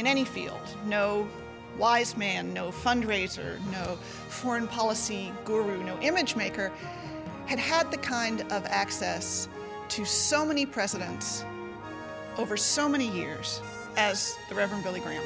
in any field, no wise man, no fundraiser, no foreign policy guru, no image maker, had had the kind of access to so many presidents over so many years as the Reverend Billy Graham.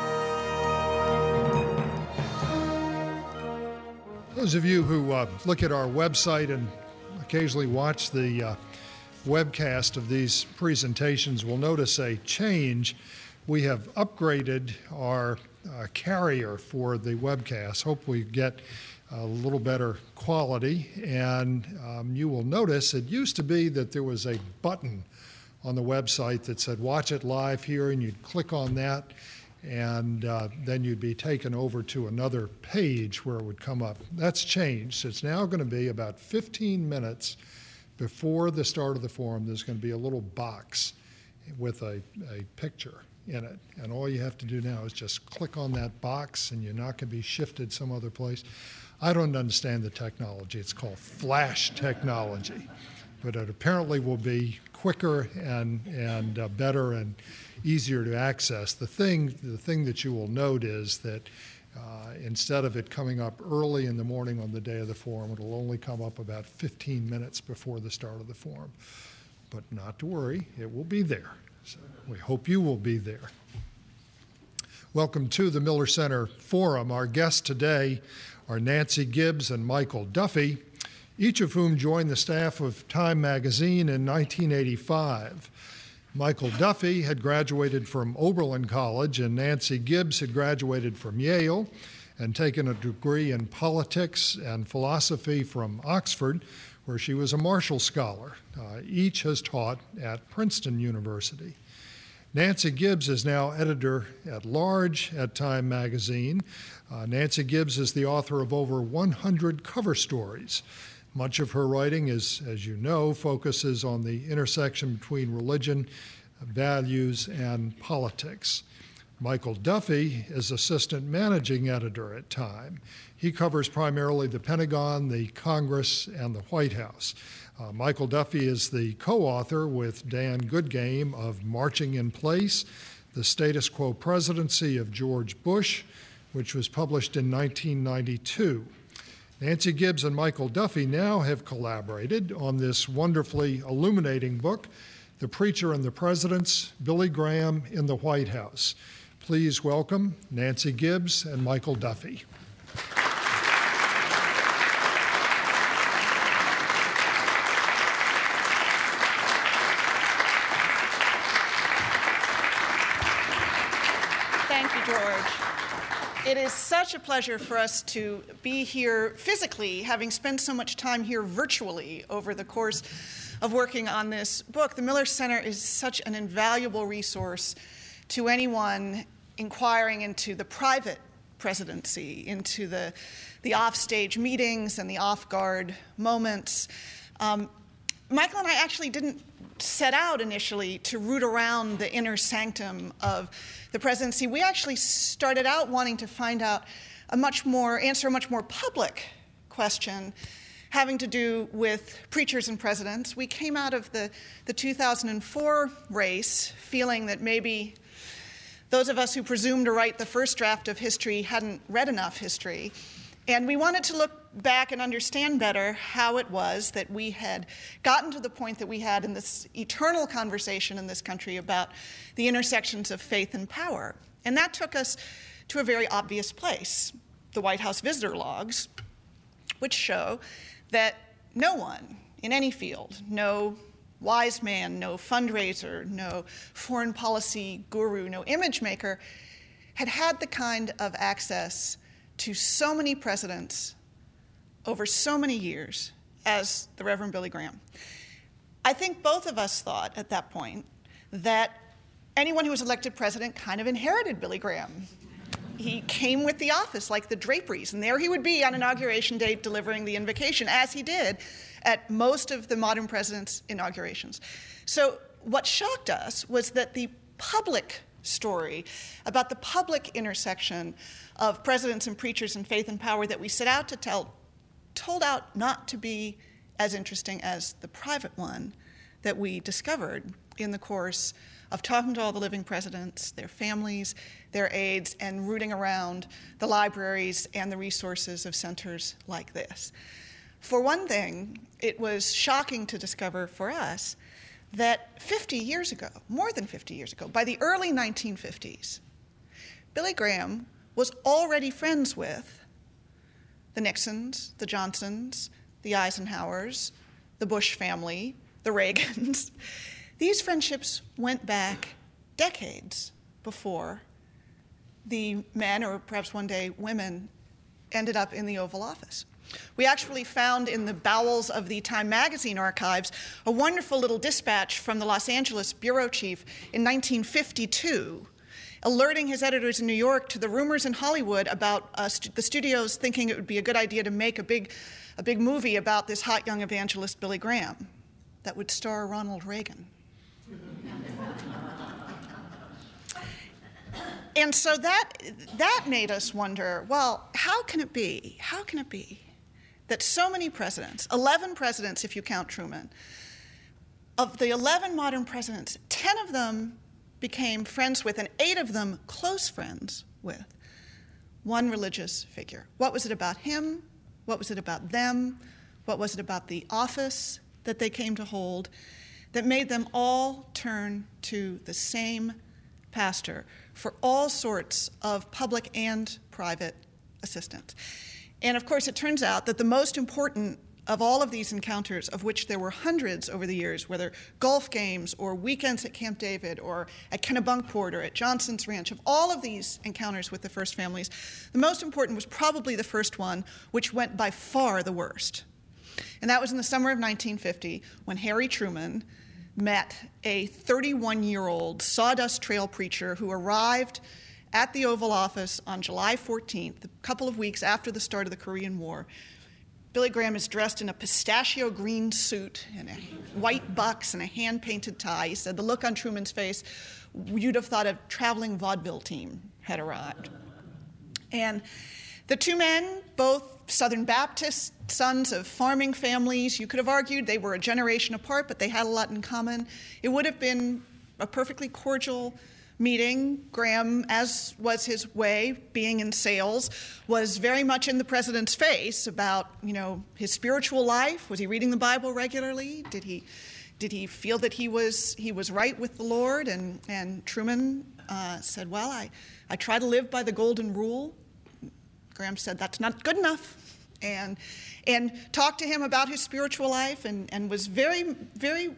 Those of you who look at our website and occasionally watch the webcast of these presentations will notice a change. We have upgraded our carrier for the webcast. Hope we get a little better quality. And you will notice it used to be that there was a button on the website that said watch it live here, and you'd click on that, and then you'd be taken over to another page where it would come up. That's changed. It's now going to be about 15 minutes before the start of the forum. There's going to be a little box with a picture in it, and all you have to do now is just click on that box, and you're not going to be shifted some other place. I don't understand the technology. It's called flash technology, but it apparently will be quicker and better and easier to access. The thing that you will note is that instead of it coming up early in the morning on the day of the forum, it'll only come up about 15 minutes before the start of the forum. But not to worry, it will be there. So we hope you will be there. Welcome to the Miller Center Forum. Our guests today are Nancy Gibbs and Michael Duffy, each of whom joined the staff of Time magazine in 1985. Michael Duffy had graduated from Oberlin College, and Nancy Gibbs had graduated from Yale and taken a degree in politics and philosophy from Oxford, where she was a Marshall Scholar. Each has taught at Princeton University. Nancy Gibbs is now editor-at-large at Time magazine. Nancy Gibbs is the author of over 100 cover stories. Much of her writing is, as you know, focuses on the intersection between religion, values, and politics. Michael Duffy is assistant managing editor at Time. He covers primarily the Pentagon, the Congress, and the White House. Michael Duffy is the co-author with Dan Goodgame of Marching in Place, The Status Quo Presidency of George Bush, which was published in 1992. Nancy Gibbs and Michael Duffy now have collaborated on this wonderfully illuminating book, The Preacher and the Presidents, Billy Graham in the White House. Please welcome Nancy Gibbs and Michael Duffy. Thank you, George. It is such a pleasure for us to be here physically, having spent so much time here virtually over the course of working on this book. The Miller Center is such an invaluable resource to anyone inquiring into the private presidency, into the offstage meetings and the off-guard moments. Michael and I actually didn't set out initially to root around the inner sanctum of the presidency. We actually started out wanting to find out answer a much more public question having to do with preachers and presidents. We came out of the 2004 race feeling that maybe those of us who presumed to write the first draft of history hadn't read enough history. And we wanted to look back and understand better how it was that we had gotten to the point that we had in this eternal conversation in this country about the intersections of faith and power. And that took us to a very obvious place, the White House visitor logs, which show that no one in any field, no wise man, no fundraiser, no foreign policy guru, no image maker, had had the kind of access to so many presidents over so many years as the Reverend Billy Graham. I think both of us thought at that point that anyone who was elected president kind of inherited Billy Graham. He came with the office like the draperies, and there he would be on Inauguration Day delivering the invocation, as he did at most of the modern presidents' inaugurations. So what shocked us was that the public story about the public intersection of presidents and preachers and faith and power that we set out to tell told out not to be as interesting as the private one that we discovered in the course of talking to all the living presidents, their families, their aides, and rooting around the libraries and the resources of centers like this. For one thing, it was shocking to discover for us that 50 years ago, more than 50 years ago, by the early 1950s, Billy Graham was already friends with the Nixons, the Johnsons, the Eisenhowers, the Bush family, the Reagans. These friendships went back decades before the men, or perhaps one day women, ended up in the Oval Office. We actually found in the bowels of the Time magazine archives a wonderful little dispatch from the Los Angeles bureau chief in 1952, alerting his editors in New York to the rumors in Hollywood about the studios thinking it would be a good idea to make a big movie about this hot young evangelist Billy Graham that would star Ronald Reagan. And so that made us wonder, well, how can it be that so many presidents, 11 presidents if you count Truman, of the 11 modern presidents, 10 of them became friends with, and 8 of them close friends with, one religious figure? What was it about him? What was it about them? What was it about the office that they came to hold that made them all turn to the same pastor for all sorts of public and private assistance? And of course, it turns out that the most important of all of these encounters, of which there were hundreds over the years, whether golf games or weekends at Camp David or at Kennebunkport or at Johnson's Ranch, of all of these encounters with the first families, the most important was probably the first one, which went by far the worst. And that was in the summer of 1950 when Harry Truman met a 31-year-old Sawdust Trail preacher who arrived at the Oval Office on July 14th, a couple of weeks after the start of the Korean War. Billy Graham is dressed in a pistachio green suit and a white bucks and a hand-painted tie. He said the look on Truman's face, you'd have thought a traveling vaudeville team had arrived. And the two men, both Southern Baptist, sons of farming families, you could have argued they were a generation apart, but they had a lot in common. It would have been a perfectly cordial meeting. Graham, as was his way, being in sales, was very much in the president's face about, his spiritual life. Was he reading the Bible regularly? Did he feel that he was right with the Lord? And Truman said, well, I try to live by the golden rule. Graham said, that's not good enough. And talked to him about his spiritual life and was very, very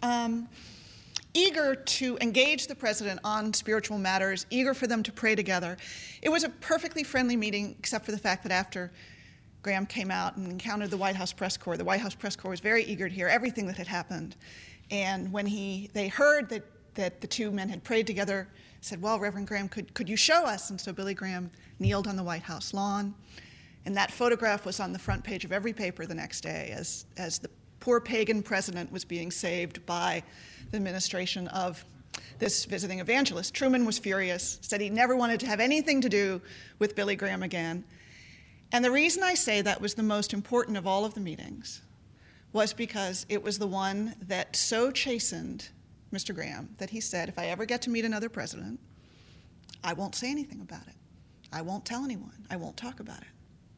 eager to engage the president on spiritual matters, eager for them to pray together. It was a perfectly friendly meeting, except for the fact that after Graham came out and encountered the White House press corps was very eager to hear everything that had happened. And when they heard that the two men had prayed together, said, well, Reverend Graham, could you show us? And so Billy Graham kneeled on the White House lawn. And that photograph was on the front page of every paper the next day as the poor pagan president was being saved by the administration of this visiting evangelist. Truman was furious, said he never wanted to have anything to do with Billy Graham again. And the reason I say that was the most important of all of the meetings was because it was the one that so chastened Mr. Graham that he said, if I ever get to meet another president, I won't say anything about it. I won't tell anyone. I won't talk about it.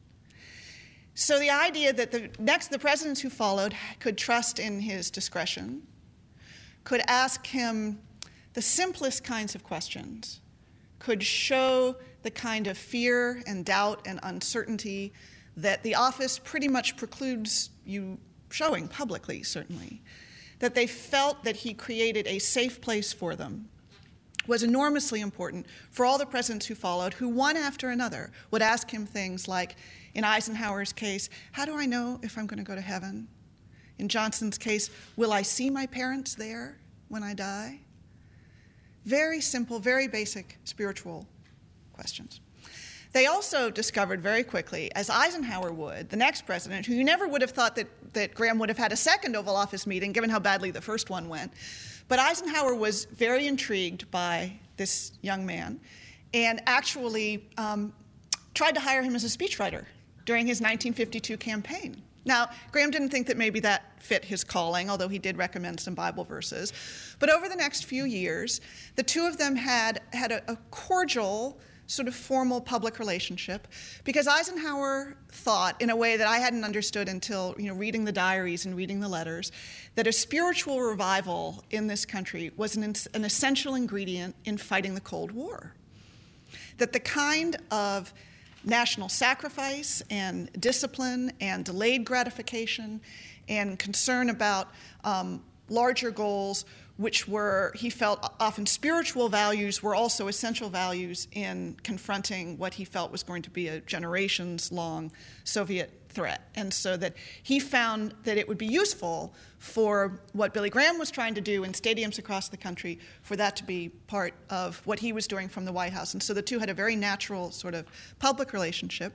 So the idea that the presidents who followed could trust in his discretion, could ask him the simplest kinds of questions, could show the kind of fear and doubt and uncertainty that the office pretty much precludes you showing publicly, certainly, that they felt that he created a safe place for them, was enormously important for all the presidents who followed, who one after another would ask him things like, in Eisenhower's case, how do I know if I'm going to go to heaven? In Johnson's case, will I see my parents there when I die? Very simple, very basic spiritual questions. They also discovered very quickly, as Eisenhower would, the next president, who you never would have thought that Graham would have had a second Oval Office meeting, given how badly the first one went. But Eisenhower was very intrigued by this young man and actually tried to hire him as a speechwriter during his 1952 campaign. Now, Graham didn't think that maybe that fit his calling, although he did recommend some Bible verses. But over the next few years, the two of them had a cordial, sort of formal public relationship, because Eisenhower thought, in a way that I hadn't understood until reading the diaries and reading the letters, that a spiritual revival in this country was an essential ingredient in fighting the Cold War. That the kind of national sacrifice and discipline and delayed gratification and concern about larger goals, which were, he felt, often spiritual values, were also essential values in confronting what he felt was going to be a generations-long Soviet threat. And so that he found that it would be useful for what Billy Graham was trying to do in stadiums across the country, for that to be part of what he was doing from the White House. And so the two had a very natural sort of public relationship.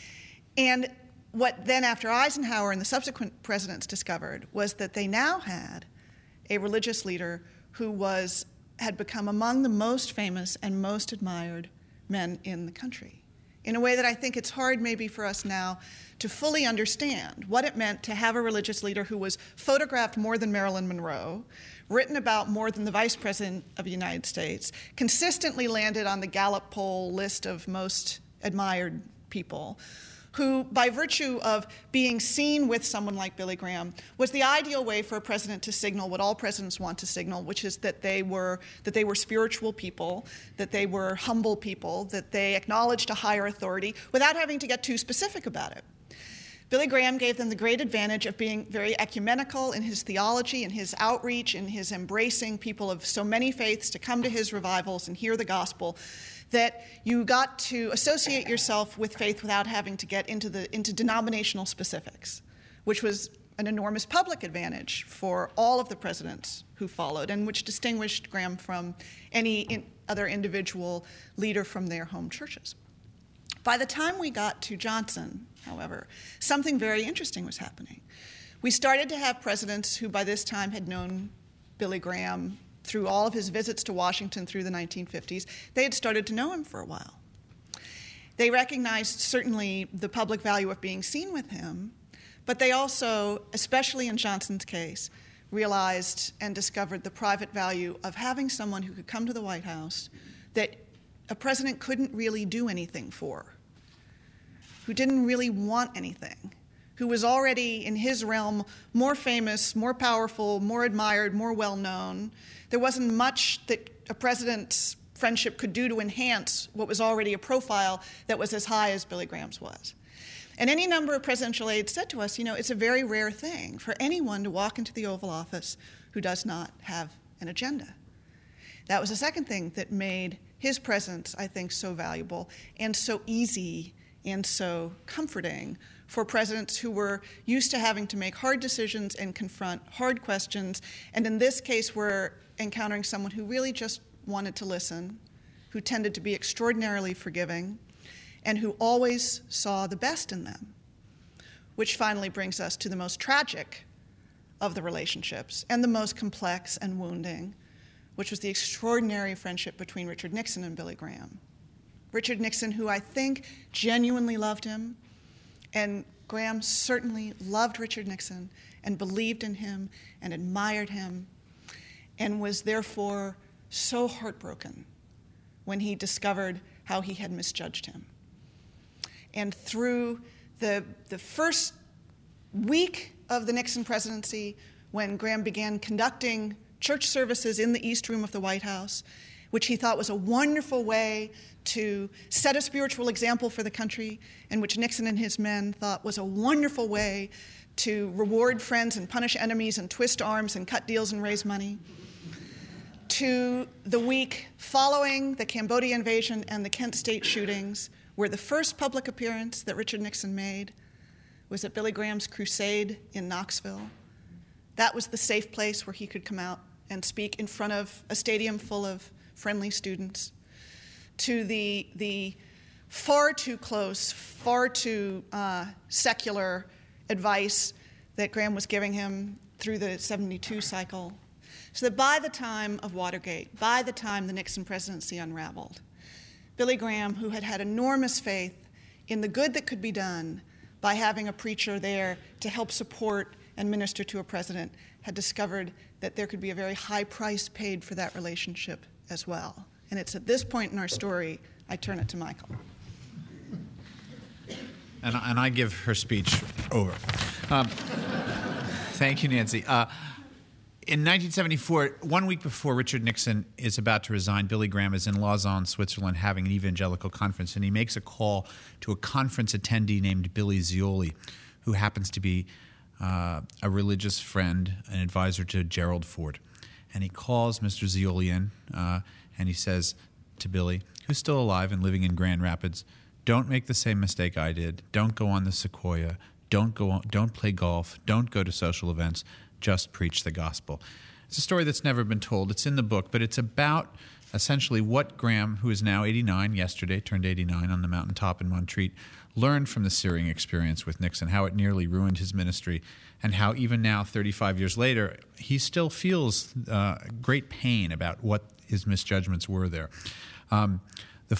And what then, after Eisenhower and the subsequent presidents discovered, was that they now had a religious leader who had become among the most famous and most admired men in the country, in a way that I think it's hard maybe for us now to fully understand what it meant to have a religious leader who was photographed more than Marilyn Monroe, written about more than the Vice President of the United States, consistently landed on the Gallup poll list of most admired people, who, by virtue of being seen with someone like Billy Graham, was the ideal way for a president to signal what all presidents want to signal, which is that they were spiritual people, that they were humble people, that they acknowledged a higher authority without having to get too specific about it. Billy Graham gave them the great advantage of being very ecumenical in his theology, in his outreach, in his embracing people of so many faiths to come to his revivals and hear the gospel, that you got to associate yourself with faith without having to get into denominational specifics, which was an enormous public advantage for all of the presidents who followed, and which distinguished Graham from any other individual leader from their home churches. By the time we got to Johnson, however, something very interesting was happening. We started to have presidents who by this time had known Billy Graham through all of his visits to Washington through the 1950s. They had started to know him for a while. They recognized certainly the public value of being seen with him, but they also, especially in Johnson's case, realized and discovered the private value of having someone who could come to the White House that a president couldn't really do anything for, who didn't really want anything, who was already in his realm more famous, more powerful, more admired, more well-known. There wasn't much that a president's friendship could do to enhance what was already a profile that was as high as Billy Graham's was. And any number of presidential aides said to us, it's a very rare thing for anyone to walk into the Oval Office who does not have an agenda. That was the second thing that made his presence, I think, so valuable and so easy and so comforting for presidents who were used to having to make hard decisions and confront hard questions, and in this case were encountering someone who really just wanted to listen, who tended to be extraordinarily forgiving, and who always saw the best in them, which finally brings us to the most tragic of the relationships and the most complex and wounding, which was the extraordinary friendship between Richard Nixon and Billy Graham. Richard Nixon, who I think genuinely loved him, and Graham certainly loved Richard Nixon and believed in him and admired him, and was therefore so heartbroken when he discovered how he had misjudged him. And through the first week of the Nixon presidency, when Graham began conducting church services in the East Room of the White House, which he thought was a wonderful way to set a spiritual example for the country, and which Nixon and his men thought was a wonderful way to reward friends and punish enemies and twist arms and cut deals and raise money, to the week following the Cambodia invasion and the Kent State shootings, where the first public appearance that Richard Nixon made was at Billy Graham's crusade in Knoxville. That was the safe place where he could come out and speak in front of a stadium full of friendly students, to the far too close, far too secular advice that Graham was giving him through the 72 cycle, so that by the time of Watergate, by the time the Nixon presidency unraveled, Billy Graham, who had had enormous faith in the good that could be done by having a preacher there to help support and minister to a president, had discovered that there could be a very high price paid for that relationship as well. And it's at this point in our story I turn it to Michael. And I give her speech over. Thank you, Nancy. In 1974, 1 week before Richard Nixon is about to resign, Billy Graham is in Lausanne, Switzerland, having an evangelical conference, and he makes a call to a conference attendee named Billy Zioli, who happens to be a religious friend, an advisor to Gerald Ford. And he calls Mr. Zioli in, and he says to Billy, who's still alive and living in Grand Rapids, don't make the same mistake I did. Don't go on the Sequoia. Don't play golf. Don't go to social events. Just preach the gospel. It's a story that's never been told. It's in the book, but it's about essentially what Graham, who is now 89, yesterday turned 89 on the mountaintop in Montreat, learned from the Syrian experience with Nixon, how it nearly ruined his ministry, and how even now, 35 years later, he still feels great pain about what his misjudgments were there. The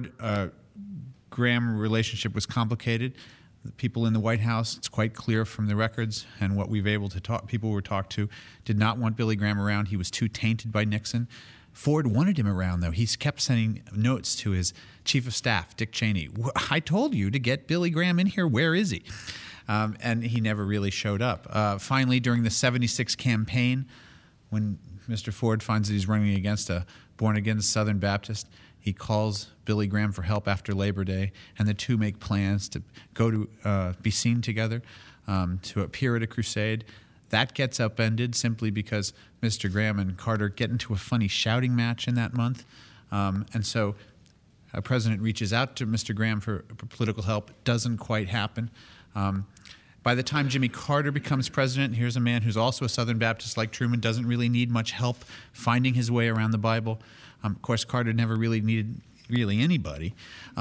Ford-Graham relationship was complicated. The people in the White House, it's quite clear from the records and what we've able to talk, people were talked to, did not want Billy Graham around. He was too tainted by Nixon. Ford wanted him around, though. He kept sending notes to his chief of staff, Dick Cheney. I told you to get Billy Graham in here. Where is he? And he never really showed up. Finally, during the 76 campaign, when Mr. Ford finds that he's running against a born-again Southern Baptist, he calls Billy Graham for help after Labor Day, and the two make plans to go to be seen together, to appear at a crusade. That gets upended simply because Mr. Graham and Carter get into a funny shouting match in that month. And so a president reaches out to Mr. Graham for political help. It doesn't quite happen. By the time Jimmy Carter becomes president, here's a man who's also a Southern Baptist like Truman, doesn't really need much help finding his way around the Bible. Of course, Carter never really needed anybody,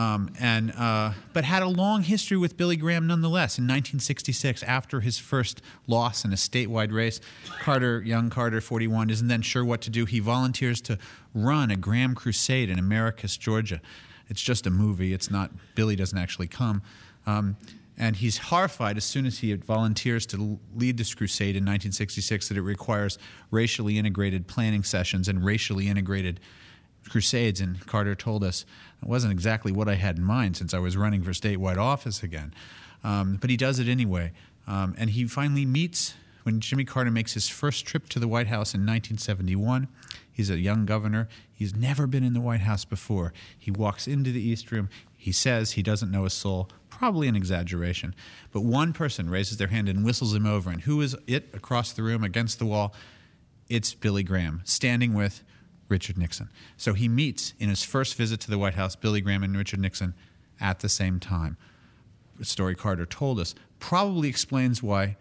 but had a long history with Billy Graham nonetheless. In 1966, after his first loss in a statewide race, young Carter, 41, isn't then sure what to do. He volunteers to run a Graham crusade in Americus, Georgia. It's just a movie. It's not, Billy doesn't actually come. And he's horrified as soon as he volunteers to lead this crusade in 1966 that it requires racially integrated planning sessions and racially integrated crusades. And Carter told us, it wasn't exactly what I had in mind since I was running for statewide office again. But he does it anyway. And he finally meets, when Jimmy Carter makes his first trip to the White House in 1971, he's a young governor. He's never been in the White House before. He walks into the East Room. He says he doesn't know a soul, probably an exaggeration. But one person raises their hand and whistles him over. And who is it across the room against the wall? It's Billy Graham, standing with Richard Nixon. So he meets in his first visit to the White House, Billy Graham and Richard Nixon at the same time. The story Carter told us probably explains why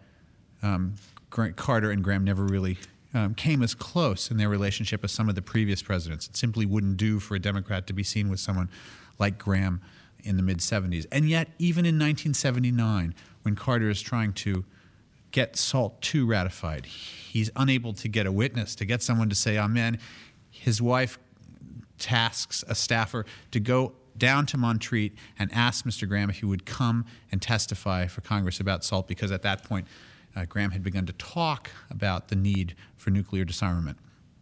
Carter and Graham never really came as close in their relationship as some of the previous presidents. It simply wouldn't do for a Democrat to be seen with someone like Graham in the mid-'70s. And yet, even in 1979, when Carter is trying to get SALT II ratified, he's unable to get a witness, to get someone to say amen. His wife tasks a staffer to go down to Montreat and ask Mr. Graham if he would come and testify for Congress about SALT, because at that point, Graham had begun to talk about the need for nuclear disarmament.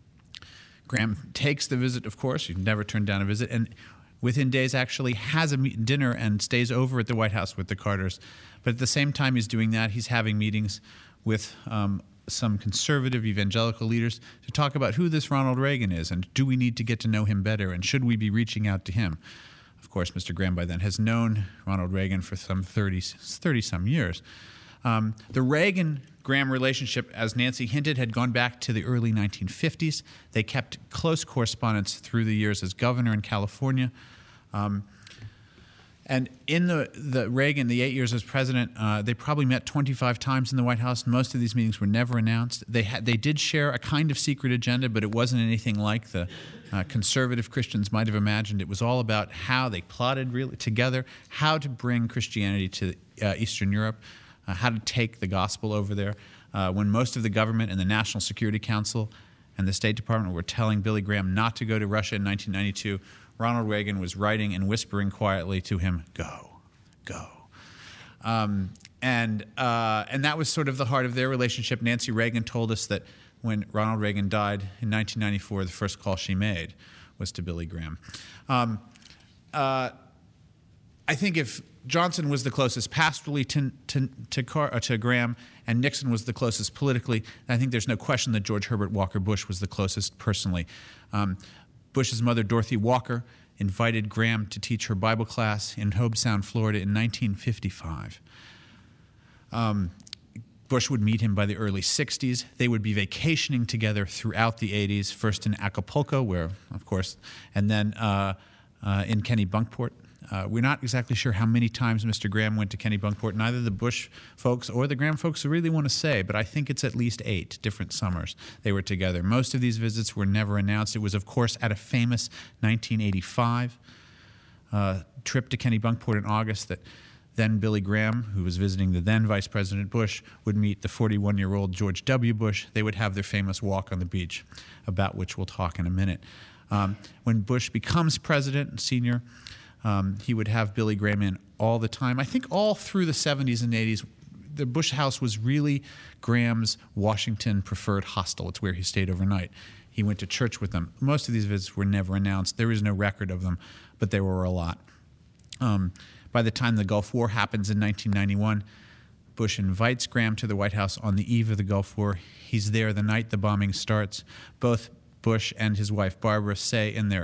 Graham takes the visit, of course. You never turn down a visit. And within days actually has a dinner and stays over at the White House with the Carters. But at the same time he's doing that, he's having meetings with some conservative evangelical leaders to talk about who this Ronald Reagan is, and do we need to get to know him better, and should we be reaching out to him? Of course, Mr. Graham by then has known Ronald Reagan for some 30-some years. The Reagan-Graham relationship, as Nancy hinted, had gone back to the early 1950s. They kept close correspondence through the years as governor in California. And in the Reagan, the 8 years as president, they probably met 25 times in the White House. Most of these meetings were never announced. They did share a kind of secret agenda, but it wasn't anything like the conservative Christians might have imagined. It was all about how they plotted really together, how to bring Christianity to Eastern Europe, how to take the gospel over there. When most of the government and the National Security Council and the State Department were telling Billy Graham not to go to Russia in 1992, Ronald Reagan was writing and whispering quietly to him, go, go. And that was sort of the heart of their relationship. Nancy Reagan told us that when Ronald Reagan died in 1994, the first call she made was to Billy Graham. I think if Johnson was the closest pastorally to Graham and Nixon was the closest politically, I think there's no question that George Herbert Walker Bush was the closest personally. Bush's mother, Dorothy Walker, invited Graham to teach her Bible class in Hobe Sound, Florida in 1955. Bush would meet him by the early 60s. They would be vacationing together throughout the 80s, first in Acapulco, where, of course, and then in Kennebunkport. We're not exactly sure how many times Mr. Graham went to Kennebunkport. Neither the Bush folks or the Graham folks really want to say, but I think it's at least 8 different summers they were together. Most of these visits were never announced. It was, of course, at a famous 1985 trip to Kennebunkport in August that then Billy Graham, who was visiting the then Vice President Bush, would meet the 41-year-old George W. Bush. They would have their famous walk on the beach, about which we'll talk in a minute. When Bush becomes president, senior, he would have Billy Graham in all the time. I think all through the 70s and 80s, the Bush house was really Graham's Washington preferred hostel. It's where he stayed overnight. He went to church with them. Most of these visits were never announced. There is no record of them, but there were a lot. By the time the Gulf War happens in 1991, Bush invites Graham to the White House on the eve of the Gulf War. He's there the night the bombing starts. Both Bush and his wife Barbara say in their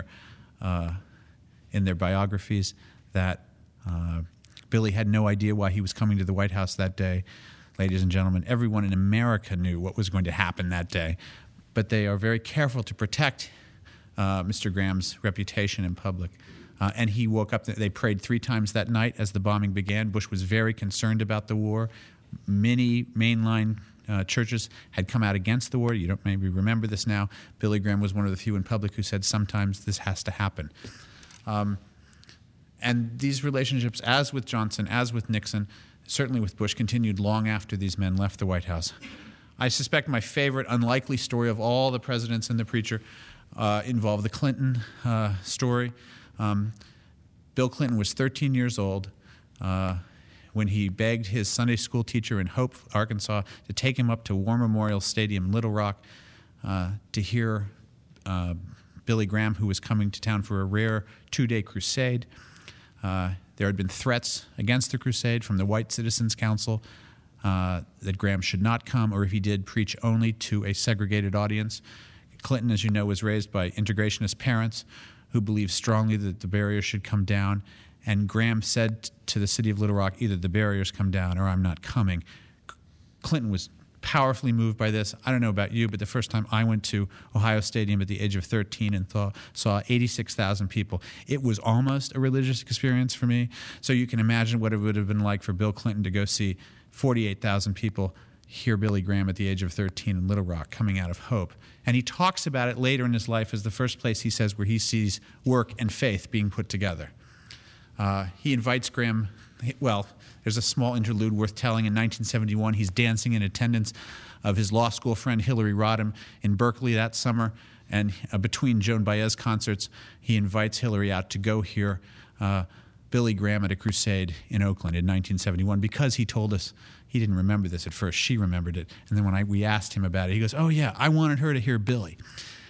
biographies that Billy had no idea why he was coming to the White House that day. Ladies and gentlemen, everyone in America knew what was going to happen that day, but they are very careful to protect Mr. Graham's reputation in public. And he woke up, they prayed 3 times that night as the bombing began. Bush was very concerned about the war. Many mainline churches had come out against the war. You don't maybe remember this now. Billy Graham was one of the few in public who said sometimes this has to happen. And these relationships, as with Johnson, as with Nixon, certainly with Bush, continued long after these men left the White House. I suspect my favorite unlikely story of all the presidents and the preacher involved the Clinton story. Bill Clinton was 13 years old when he begged his Sunday school teacher in Hope, Arkansas, to take him up to War Memorial Stadium, Little Rock, to hear Billy Graham, who was coming to town for a rare 2-day crusade. There had been threats against the crusade from the White Citizens Council that Graham should not come, or if he did, preach only to a segregated audience. Clinton, as you know, was raised by integrationist parents who believed strongly that the barriers should come down. And Graham said to the city of Little Rock, either the barriers come down or I'm not coming. Clinton was powerfully moved by this. I don't know about you, but the first time I went to Ohio Stadium at the age of 13 and saw 86,000 people, it was almost a religious experience for me. So you can imagine what it would have been like for Bill Clinton to go see 48,000 people hear Billy Graham at the age of 13 in Little Rock coming out of Hope. And he talks about it later in his life as the first place he says where he sees work and faith being put together. He invites Graham, well, there's a small interlude worth telling. In 1971, he's dancing in attendance of his law school friend Hillary Rodham in Berkeley that summer. And between Joan Baez concerts, he invites Hillary out to go hear Billy Graham at a crusade in Oakland in 1971 because he told us he didn't remember this at first. She remembered it. And then when we asked him about it, he goes, oh, yeah, I wanted her to hear Billy.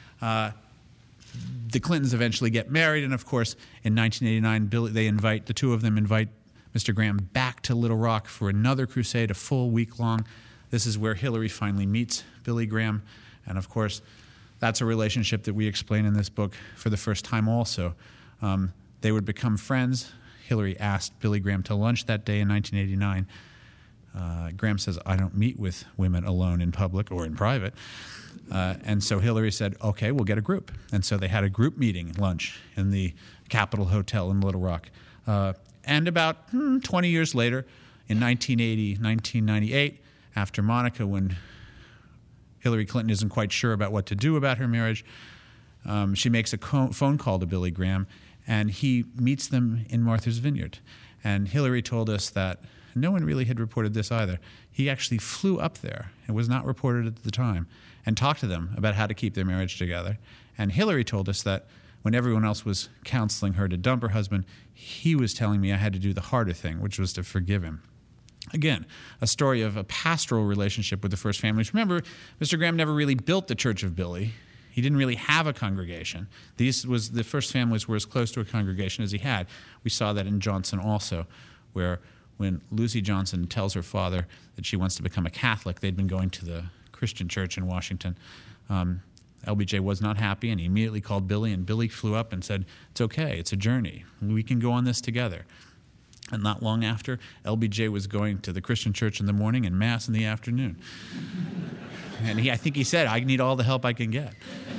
The Clintons eventually get married, and of course, in 1989, the two of them invite Mr. Graham back to Little Rock for another crusade, a full week long. This is where Hillary finally meets Billy Graham, and of course, that's a relationship that we explain in this book for the first time also. They would become friends. Hillary asked Billy Graham to lunch that day in 1989. Graham says, I don't meet with women alone in public or in private. And so Hillary said, okay, we'll get a group. And so they had a group meeting lunch in the Capitol Hotel in Little Rock. And about 20 years later, in 1998, after Monica, when Hillary Clinton isn't quite sure about what to do about her marriage, she makes a phone call to Billy Graham, and he meets them in Martha's Vineyard. And Hillary told us that no one really had reported this either. He actually flew up there, it was not reported at the time, and talked to them about how to keep their marriage together. And Hillary told us that when everyone else was counseling her to dump her husband, he was telling me I had to do the harder thing, which was to forgive him. Again, a story of a pastoral relationship with the first families. Remember, Mr. Graham never really built the Church of Billy. He didn't really have a congregation. The first families were as close to a congregation as he had. We saw that in Johnson also, where when Lucy Johnson tells her father that she wants to become a Catholic, they'd been going to the Christian church in Washington. LBJ was not happy, and he immediately called Billy, and Billy flew up and said, "It's okay, it's a journey. We can go on this together." And not long after, LBJ was going to the Christian church in the morning and Mass in the afternoon. And I think he said, "I need all the help I can get."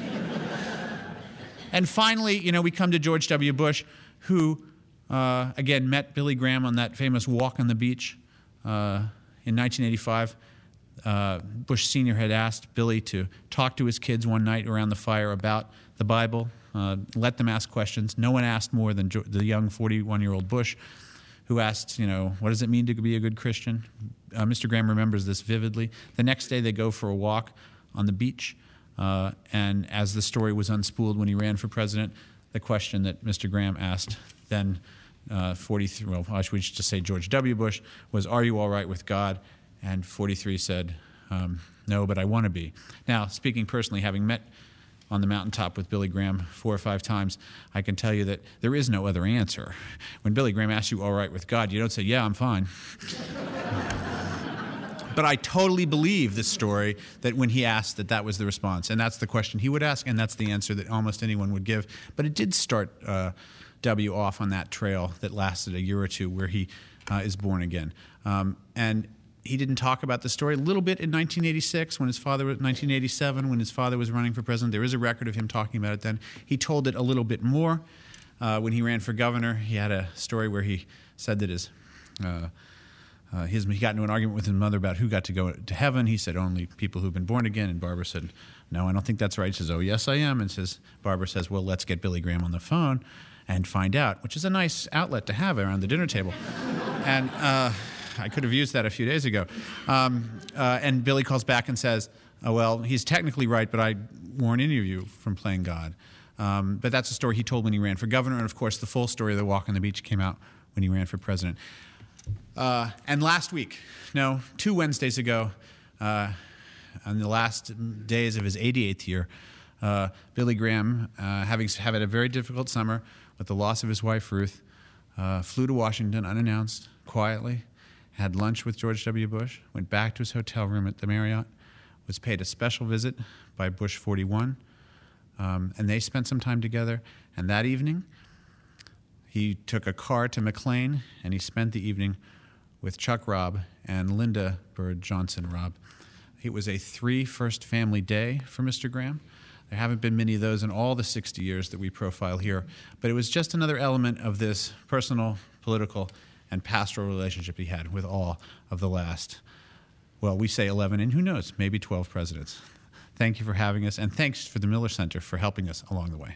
And finally, we come to George W. Bush, who, again, met Billy Graham on that famous walk on the beach in 1985. Bush Sr. had asked Billy to talk to his kids one night around the fire about the Bible, let them ask questions. No one asked more than the young 41-year-old Bush, who asked, what does it mean to be a good Christian? Mr. Graham remembers this vividly. The next day they go for a walk on the beach, and as the story was unspooled when he ran for president, the question that Mr. Graham asked then, I should just say George W. Bush, was, "Are you all right with God?" And 43 said, "No, but I want to be." Now, speaking personally, having met on the mountaintop with Billy Graham 4 or 5 times, I can tell you that there is no other answer. When Billy Graham asks you, "All right with God," you don't say, "Yeah, I'm fine." But I totally believe this story, that when he asked, that was the response. And that's the question he would ask, and that's the answer that almost anyone would give. But it did start W off on that trail that lasted a year or two, where he is born again. And he didn't talk about the story a little bit in 1986 when his father was 1987 when his father was running for president. There is a record of him talking about it then. He told it a little bit more when he ran for governor. He had a story where he said that he got into an argument with his mother about who got to go to heaven. He said only people who've been born again, and Barbara said, "No, I don't think that's right." He says, "Oh, yes, I am." And Barbara says, "Well, let's get Billy Graham on the phone and find out," which is a nice outlet to have around the dinner table. And I could have used that a few days ago. And Billy calls back and says, "Oh, well, he's technically right, but I warn any of you from playing God." But that's a story he told when he ran for governor. And, of course, the full story of the walk on the beach came out when he ran for president. And last week, 2 Wednesdays ago, on the last days of his 88th year, Billy Graham, having had a very difficult summer with the loss of his wife, Ruth, flew to Washington unannounced, quietly, had lunch with George W. Bush, went back to his hotel room at the Marriott, was paid a special visit by Bush 41, and they spent some time together. And that evening, he took a car to McLean, and he spent the evening with Chuck Robb and Linda Bird Johnson Robb. It was a 3-first family day for Mr. Graham. There haven't been many of those in all the 60 years that we profile here, but it was just another element of this personal, political, and pastoral relationship he had with all of the last, we say 11, and who knows, maybe 12 presidents. Thank you for having us, and thanks for the Miller Center for helping us along the way.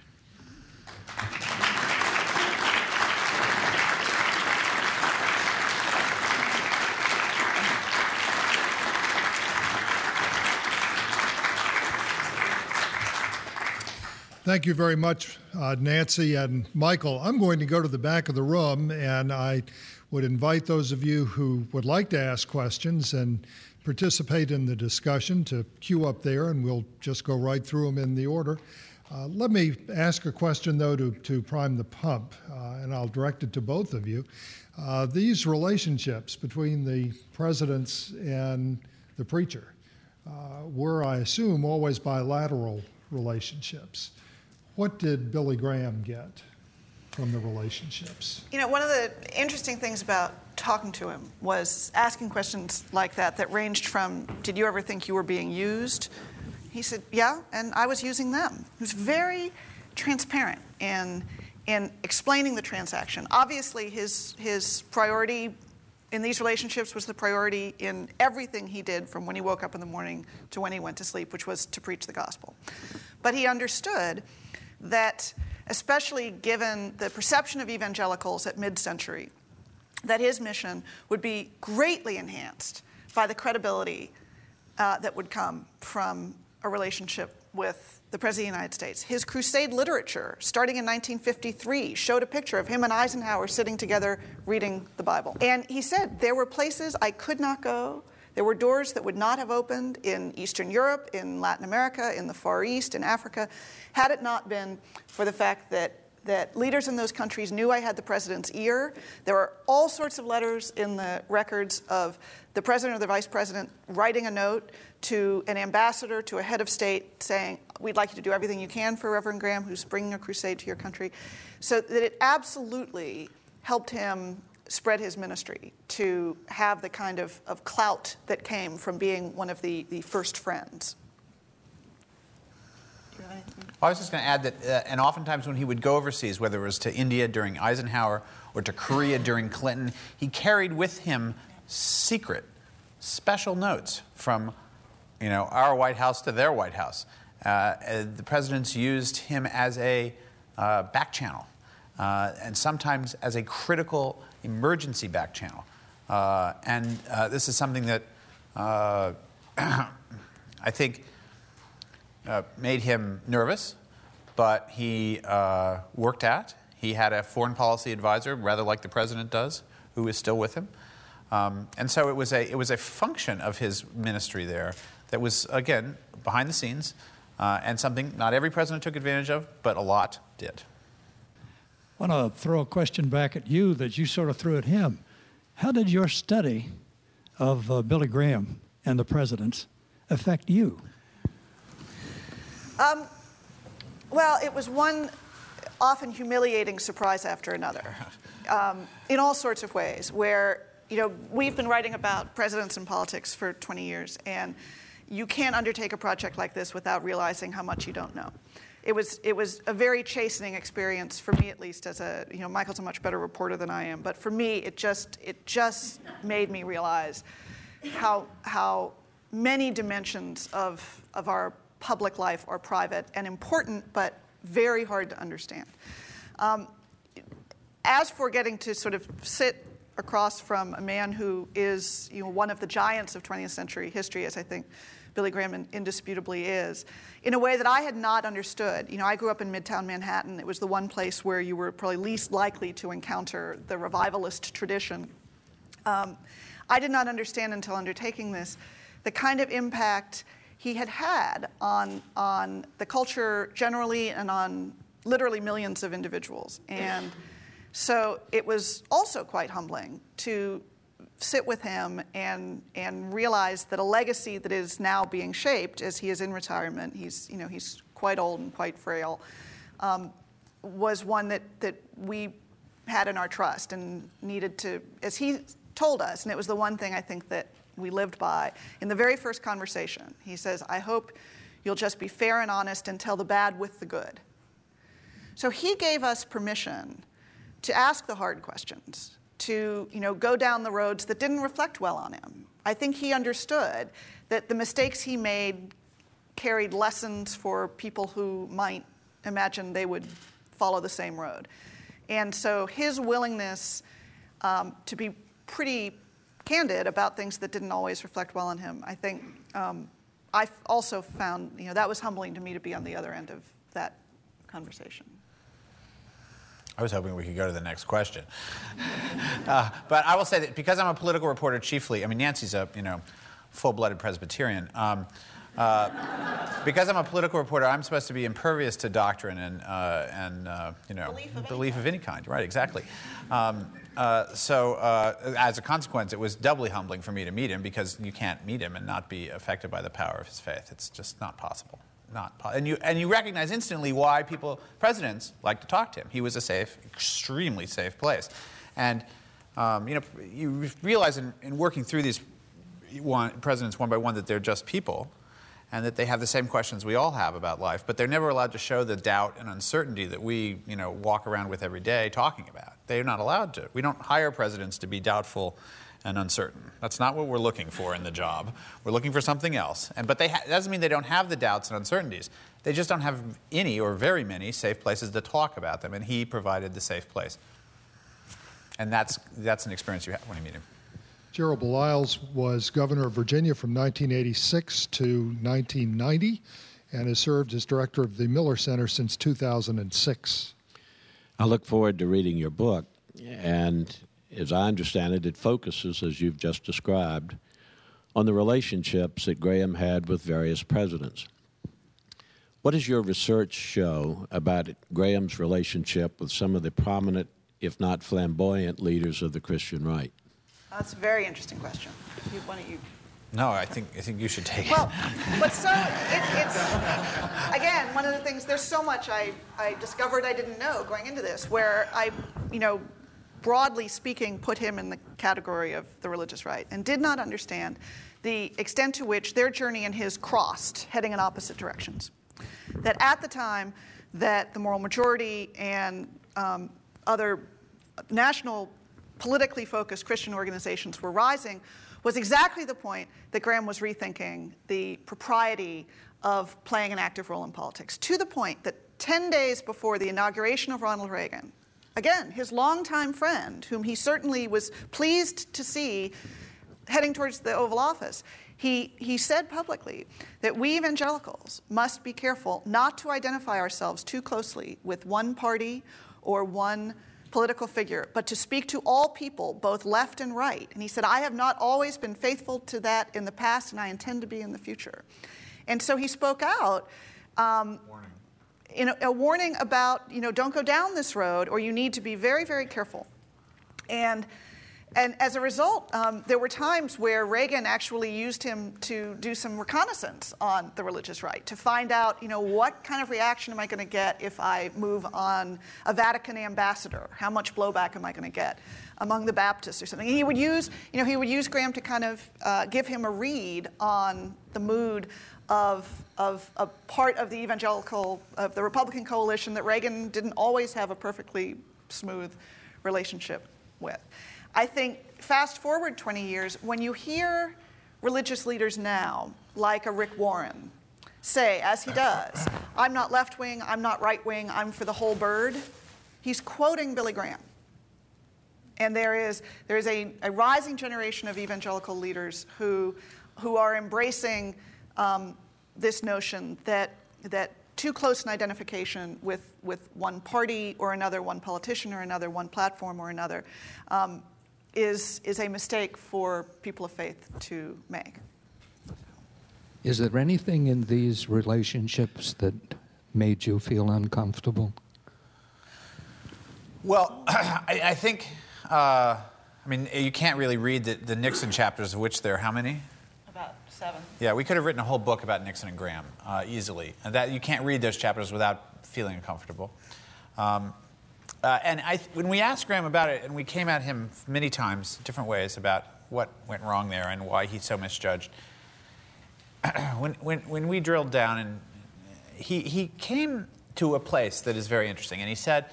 Thank you very much, Nancy and Michael. I'm going to go to the back of the room, and I would invite those of you who would like to ask questions and participate in the discussion to queue up there, and we'll just go right through them in the order. Let me ask a question, though, to prime the pump, and I'll direct it to both of you. These relationships between the presidents and the preacher were, I assume, always bilateral relationships. What did Billy Graham get from the relationships? One of the interesting things about talking to him was asking questions like that ranged from, "Did you ever think you were being used?" He said, "Yeah, and I was using them." He was very transparent in explaining the transaction. Obviously, his priority in these relationships was the priority in everything he did from when he woke up in the morning to when he went to sleep, which was to preach the gospel. But he understood that, especially given the perception of evangelicals at mid-century, that his mission would be greatly enhanced by the credibility that would come from a relationship with the President of the United States. His crusade literature, starting in 1953, showed a picture of him and Eisenhower sitting together reading the Bible. And he said, there were places I could not go. There were doors that would not have opened in Eastern Europe, in Latin America, in the Far East, in Africa, had it not been for the fact that leaders in those countries knew I had the president's ear. There are all sorts of letters in the records of the president or the vice president writing a note to an ambassador, to a head of state, saying, we'd like you to do everything you can for Reverend Graham, who's bringing a crusade to your country. So that it absolutely helped him spread his ministry to have the kind of clout that came from being one of the first friends. I was just going to add that, and oftentimes when he would go overseas, whether it was to India during Eisenhower or to Korea during Clinton, he carried with him secret, special notes from, our White House to their White House. The presidents used him as a back channel, and sometimes as a critical emergency back channel. And this is something that I think made him nervous, but he worked at. He had a foreign policy advisor, rather like the president does, who is still with him. And so it was a function of his ministry there that was, again, behind the scenes, and something not every president took advantage of, but a lot did. I want to throw a question back at you that you sort of threw at him. How did your study of Billy Graham and the presidents affect you? Well, it was one often humiliating surprise after another, in all sorts of ways, where, we've been writing about presidents and politics for 20 years, and you can't undertake a project like this without realizing how much you don't know. It was a very chastening experience for me, at least, as Michael's a much better reporter than I am, but for me, it just made me realize how many dimensions of our public life are private and important, but very hard to understand. As for getting to sort of sit across from a man who is one of the giants of 20th century history, as I think Billy Graham indisputably is, in a way that I had not understood. I grew up in Midtown Manhattan. It was the one place where you were probably least likely to encounter the revivalist tradition. I did not understand until undertaking this the kind of impact he had on the culture generally and on literally millions of individuals. And so it was also quite humbling to sit with him and realize that a legacy that is now being shaped as he is in retirement, he's quite old and quite frail, was one that we had in our trust and needed to, as he told us, and it was the one thing I think that we lived by. In the very first conversation, he says, I hope you'll just be fair and honest and tell the bad with the good. So he gave us permission to ask the hard questions, to go down the roads that didn't reflect well on him. I think he understood that the mistakes he made carried lessons for people who might imagine they would follow the same road. And so his willingness to be pretty candid about things that didn't always reflect well on him, I think I also found, that was humbling to me to be on the other end of that conversation. I was hoping we could go to the next question. But I will say that because I'm a political reporter chiefly, Nancy's a, full-blooded Presbyterian. Because I'm a political reporter, I'm supposed to be impervious to doctrine and belief of any kind. Right, exactly. So as a consequence, it was doubly humbling for me to meet him, because you can't meet him and not be affected by the power of his faith. It's just not possible. And you recognize instantly why presidents like to talk to him. He was a safe, extremely safe place. And you realize in working through these presidents one by one that they're just people, and that they have the same questions we all have about life, but they're never allowed to show the doubt and uncertainty that we, walk around with every day talking about. They're not allowed to. We don't hire presidents to be doubtful and uncertain. That's not what we're looking for in the job. We're looking for something else. But that doesn't mean they don't have the doubts and uncertainties. They just don't have any or very many safe places to talk about them, and he provided the safe place. And that's an experience you have when you meet him. Gerald Baliles was governor of Virginia from 1986 to 1990, and has served as director of the Miller Center since 2006. I look forward to reading your book, and as I understand it, it focuses, as you've just described, on the relationships that Graham had with various presidents. What does your research show about Graham's relationship with some of the prominent, if not flamboyant, leaders of the Christian right? That's a very interesting question. Why don't you? No, I think you should take it. Well, but so it's again, one of the things, there's so much I discovered I didn't know going into this, where I, broadly speaking, put him in the category of the religious right and did not understand the extent to which their journey and his crossed, heading in opposite directions. That at the time that the moral majority and other national politically focused Christian organizations were rising was exactly the point that Graham was rethinking the propriety of playing an active role in politics, to the point that 10 days before the inauguration of Ronald Reagan, again, his longtime friend, whom he certainly was pleased to see heading towards the Oval Office, he said publicly that we evangelicals must be careful not to identify ourselves too closely with one party or one political figure, but to speak to all people, both left and right. And he said, I have not always been faithful to that in the past, and I intend to be in the future. And so he spoke out in a warning about, don't go down this road, or you need to be very, very careful. And as a result, there were times where Reagan actually used him to do some reconnaissance on the religious right, to find out, what kind of reaction am I going to get if I move on a Vatican ambassador? How much blowback am I going to get among the Baptists or something? And he would use Graham to kind of give him a read on the mood of a part of the the Republican coalition that Reagan didn't always have a perfectly smooth relationship with. I think, fast forward 20 years, when you hear religious leaders now, like a Rick Warren, say, as he does, I'm not left-wing, I'm not right-wing, I'm for the whole bird, he's quoting Billy Graham. And there is a rising generation of evangelical leaders who are embracing this notion that too close an identification with one party or another, one politician or another, one platform or another, is a mistake for people of faith to make. Is there anything in these relationships that made you feel uncomfortable? Well, I think, you can't really read the Nixon chapters, of which there are how many? About 7. Yeah, we could have written a whole book about Nixon and Graham easily. And that you can't read those chapters without feeling uncomfortable. When we asked Graham about it, and we came at him many times, different ways, about what went wrong there and why he so misjudged, when we drilled down, and he came to a place that is very interesting, and he said,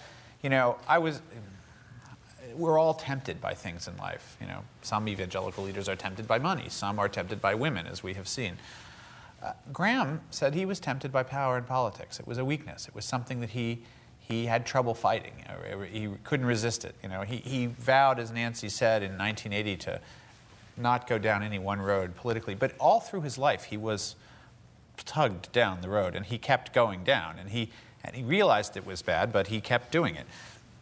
we're all tempted by things in life. Some evangelical leaders are tempted by money, some are tempted by women, as we have seen. Graham said he was tempted by power and politics. It was a weakness. It was something that he had trouble fighting. He couldn't resist it. He vowed, as Nancy said, in 1980 to not go down any one road politically. But all through his life, he was tugged down the road, and he kept going down. And he realized it was bad, but he kept doing it.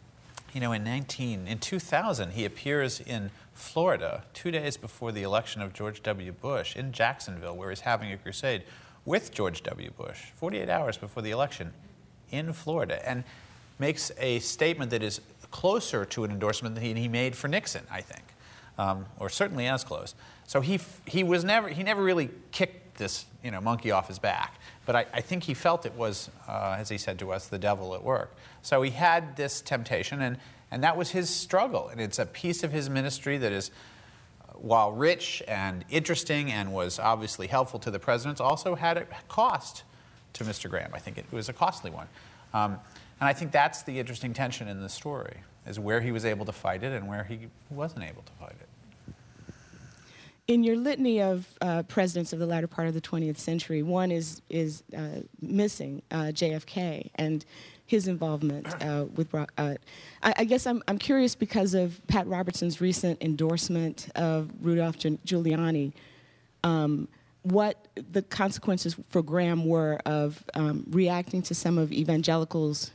In 2000, he appears in Florida 2 days before the election of George W. Bush in Jacksonville, where he's having a crusade with George W. Bush, 48 hours before the election, in Florida, and makes a statement that is closer to an endorsement that he made for Nixon, I think, or certainly as close. So he never really kicked this monkey off his back, but I think he felt it was, as he said to us, the devil at work. So he had this temptation, and that was his struggle, and it's a piece of his ministry that is, while rich and interesting and was obviously helpful to the presidents, also had a cost to Mr. Graham. I think it was a costly one. And I think that's the interesting tension in the story, is where he was able to fight it and where he wasn't able to fight it. In your litany of presidents of the latter part of the 20th century, one is missing, JFK, and his involvement with I guess I'm curious because of Pat Robertson's recent endorsement of Rudolph Giuliani. what the consequences for Graham were of reacting to some of evangelicals'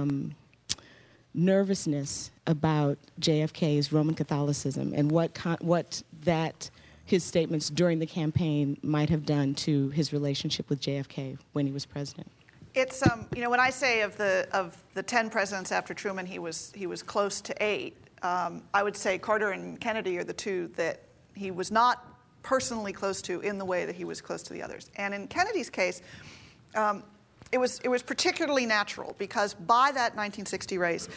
nervousness about JFK's Roman Catholicism, and what his statements during the campaign might have done to his relationship with JFK when he was president. It's when I say of the 10 presidents after Truman, he was close to 8. I would say Carter and Kennedy are the two that he was not personally close to in the way that he was close to the others. And in Kennedy's case, it was particularly natural because by that 1960 race,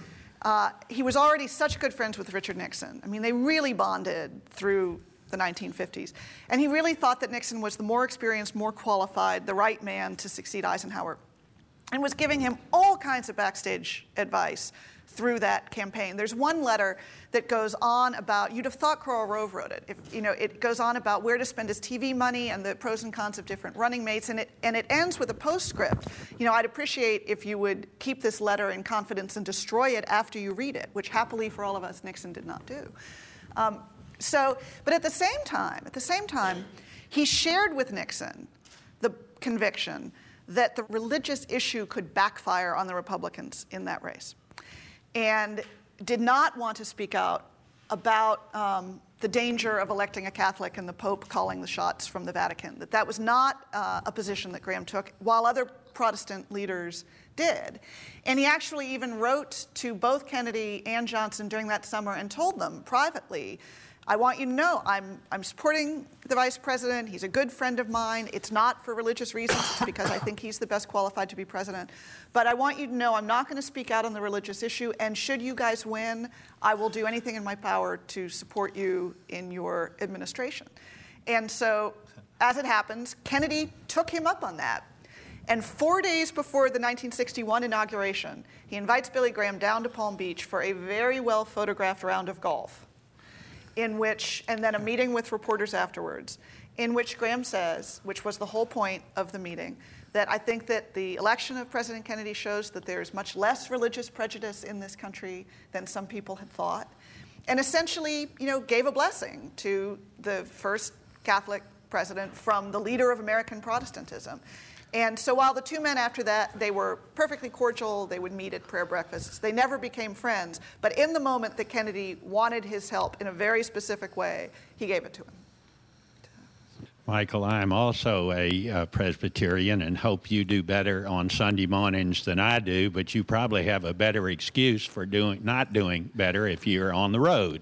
he was already such good friends with Richard Nixon. I mean, they really bonded through the 1950s. And he really thought that Nixon was the more experienced, more qualified, the right man to succeed Eisenhower, and was giving him all kinds of backstage advice through that campaign. There's one letter that goes on about, you'd have thought Karl Rove wrote it. It goes on about where to spend his TV money and the pros and cons of different running mates, and it ends with a postscript. I'd appreciate if you would keep this letter in confidence and destroy it after you read it, which happily for all of us, Nixon did not do. But at the same time, he shared with Nixon the conviction that the religious issue could backfire on the Republicans in that race, and did not want to speak out about the danger of electing a Catholic and the Pope calling the shots from the Vatican. That was not a position that Graham took, while other Protestant leaders did. And he actually even wrote to both Kennedy and Johnson during that summer and told them privately, I want you to know I'm supporting the vice president. He's a good friend of mine. It's not for religious reasons. It's because I think he's the best qualified to be president. But I want you to know I'm not going to speak out on the religious issue. And should you guys win, I will do anything in my power to support you in your administration. And so, as it happens, Kennedy took him up on that. And 4 days before the 1961 inauguration, he invites Billy Graham down to Palm Beach for a very well photographed round of golf, and then a meeting with reporters afterwards, in which Graham says, which was the whole point of the meeting, that I think that the election of President Kennedy shows that there's much less religious prejudice in this country than some people had thought, and essentially, gave a blessing to the first Catholic president from the leader of American Protestantism. And so while the two men after that, they were perfectly cordial, they would meet at prayer breakfasts, they never became friends, but in the moment that Kennedy wanted his help in a very specific way, he gave it to him. Michael, I'm also a Presbyterian and hope you do better on Sunday mornings than I do, but you probably have a better excuse for not doing better if you're on the road.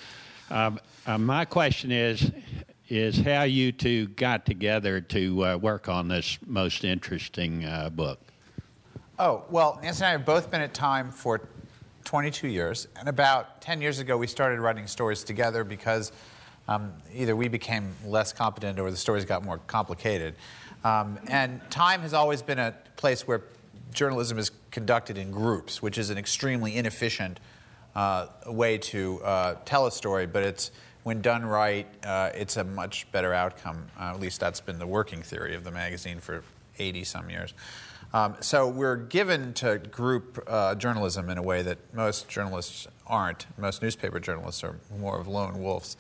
My question is how you two got together to work on this most interesting book. Oh, well, Nancy and I have both been at Time for 22 years, and about 10 years ago we started writing stories together because either we became less competent or the stories got more complicated. And Time has always been a place where journalism is conducted in groups, which is an extremely inefficient way to tell a story, but it's when done right, it's a much better outcome. At least that's been the working theory of the magazine for 80-some years. So we're given to group journalism in a way that most journalists aren't. Most newspaper journalists are more of lone wolves.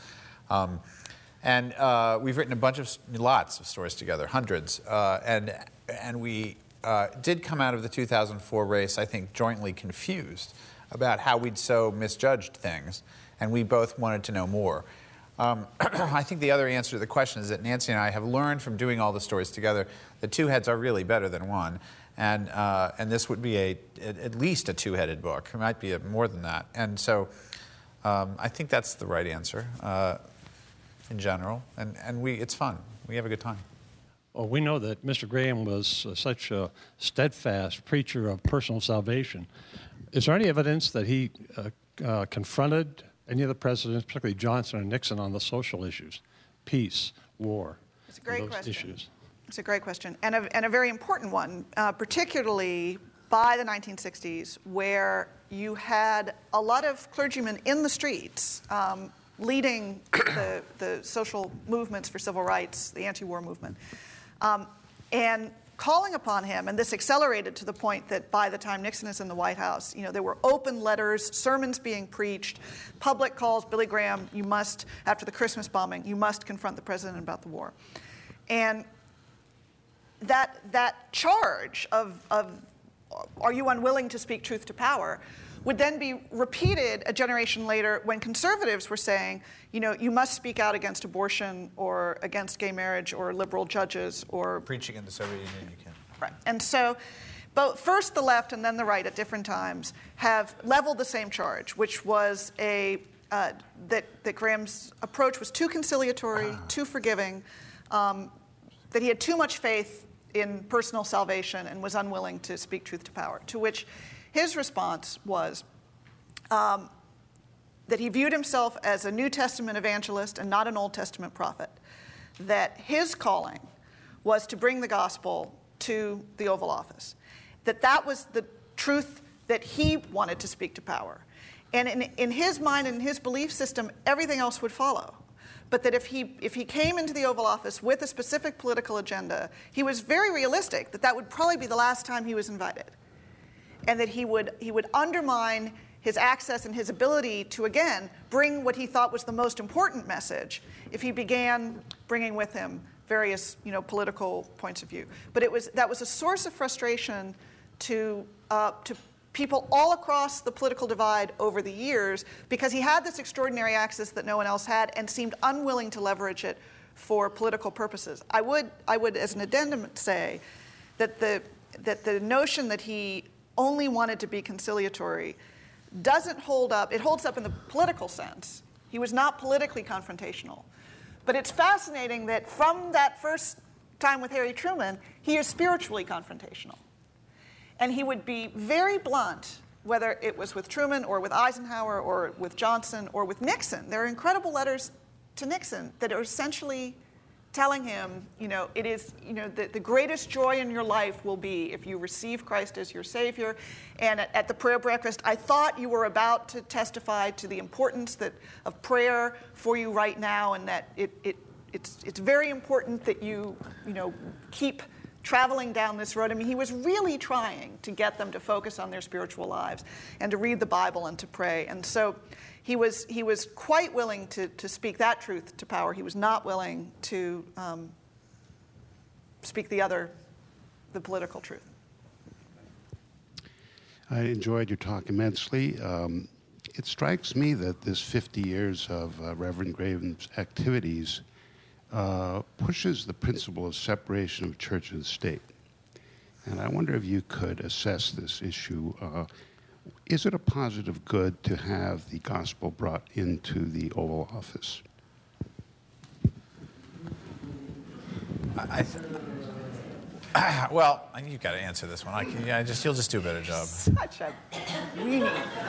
And we've written lots of stories together, hundreds. And we did come out of the 2004 race, I think, jointly confused about how we'd so misjudged things. And we both wanted to know more. I think the other answer to the question is that Nancy and I have learned from doing all the stories together that two heads are really better than one, and this would be at least a two-headed book. It might be more than that. And so I think that's the right answer in general, and it's fun. We have a good time. Well, we know that Mr. Graham was such a steadfast preacher of personal salvation. Is there any evidence that he confronted any of the presidents, particularly Johnson and Nixon, on the social issues, peace, war? It's a great question. Issues? It's a great question, and a very important one, particularly by the 1960s, where you had a lot of clergymen in the streets leading the social movements for civil rights, the anti-war movement, and calling upon him, and this accelerated to the point that by the time Nixon is in the White House, there were open letters, sermons being preached, public calls, Billy Graham, you must, after the Christmas bombing, you must confront the president about the war. And that charge of are you unwilling to speak truth to power would then be repeated a generation later when conservatives were saying, you must speak out against abortion or against gay marriage or liberal judges or preaching in the Soviet Union, you can. Right. And so both first the left and then the right at different times have leveled the same charge, which was that Graham's approach was too conciliatory, too forgiving, that he had too much faith in personal salvation and was unwilling to speak truth to power, to which his response was that he viewed himself as a New Testament evangelist and not an Old Testament prophet, that his calling was to bring the gospel to the Oval Office, that was the truth that he wanted to speak to power. And in his mind and his belief system, everything else would follow. But that if he came into the Oval Office with a specific political agenda, he was very realistic that would probably be the last time he was invited. And that he would undermine his access and his ability to, again, bring what he thought was the most important message if he began bringing with him various political points of view. But that was a source of frustration to people all across the political divide over the years, because he had this extraordinary access that no one else had and seemed unwilling to leverage it for political purposes. I would as an addendum, say that the notion that he only wanted to be conciliatory doesn't hold up. It holds up in the political sense. He was not politically confrontational. But it's fascinating that from that first time with Harry Truman, he is spiritually confrontational. And he would be very blunt, whether it was with Truman or with Eisenhower or with Johnson or with Nixon. There are incredible letters to Nixon that are essentially telling him, it is, the greatest joy in your life will be if you receive Christ as your Savior. And at the prayer breakfast, I thought you were about to testify to the importance of prayer for you right now, and that it's very important that you keep traveling down this road. I mean, he was really trying to get them to focus on their spiritual lives and to read the Bible and to pray. And so he was quite willing to speak that truth to power. He was not willing to speak the political truth. I enjoyed your talk immensely. It strikes me that this 50 years of Reverend Graham's activities pushes the principle of separation of church and state. And I wonder if you could assess this issue. Is it a positive good to have the gospel brought into the Oval Office? Well, you've got to answer this one. You'll just do a better job. Such a weenie.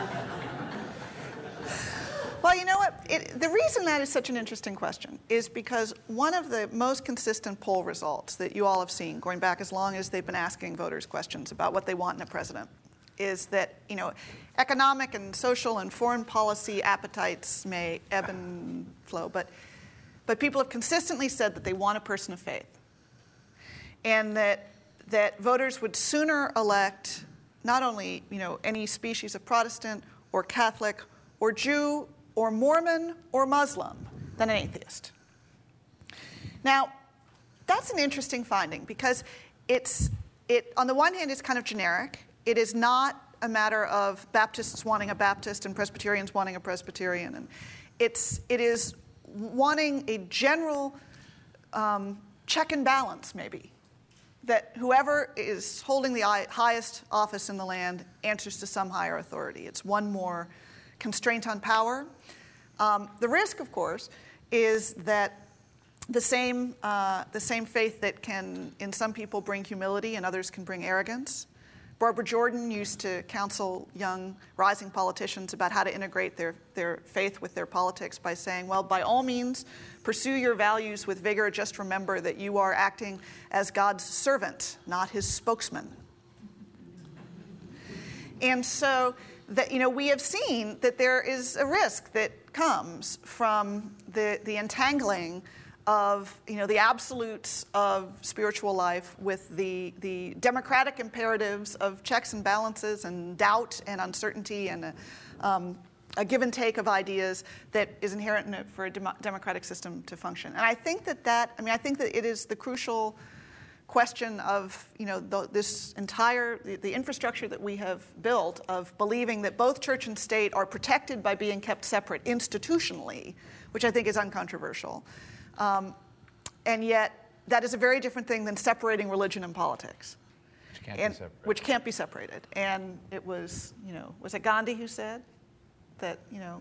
Well, you know what? The reason that is such an interesting question is because one of the most consistent poll results that you all have seen, going back as long as they've been asking voters questions about what they want in a president, is that economic and social and foreign policy appetites may ebb and flow, but people have consistently said that they want a person of faith, and that voters would sooner elect not only any species of Protestant or Catholic or Jew or Mormon or Muslim than an atheist. Now, that's an interesting finding because it on the one hand is kind of generic. It is not a matter of Baptists wanting a Baptist and Presbyterians wanting a Presbyterian. And it is wanting a general check and balance, maybe, that whoever is holding the highest office in the land answers to some higher authority. It's one more constraint on power. The risk, of course, is that the same faith that can, in some people, bring humility and others can bring arrogance. Barbara Jordan used to counsel young rising politicians about how to integrate their faith with their politics by saying, well, by all means, pursue your values with vigor. Just remember that you are acting as God's servant, not his spokesman. And so that we have seen that there is a risk that comes from the entangling of the absolutes of spiritual life with the democratic imperatives of checks and balances and doubt and uncertainty and a give and take of ideas that is inherent in it for a democratic system to function. And I think that it is the crucial question of, this entire, the infrastructure that we have built of believing that both church and state are protected by being kept separate institutionally, which I think is uncontroversial. And yet, that is a very different thing than separating religion and politics. Which can't be separated. And it was, was it Gandhi who said that,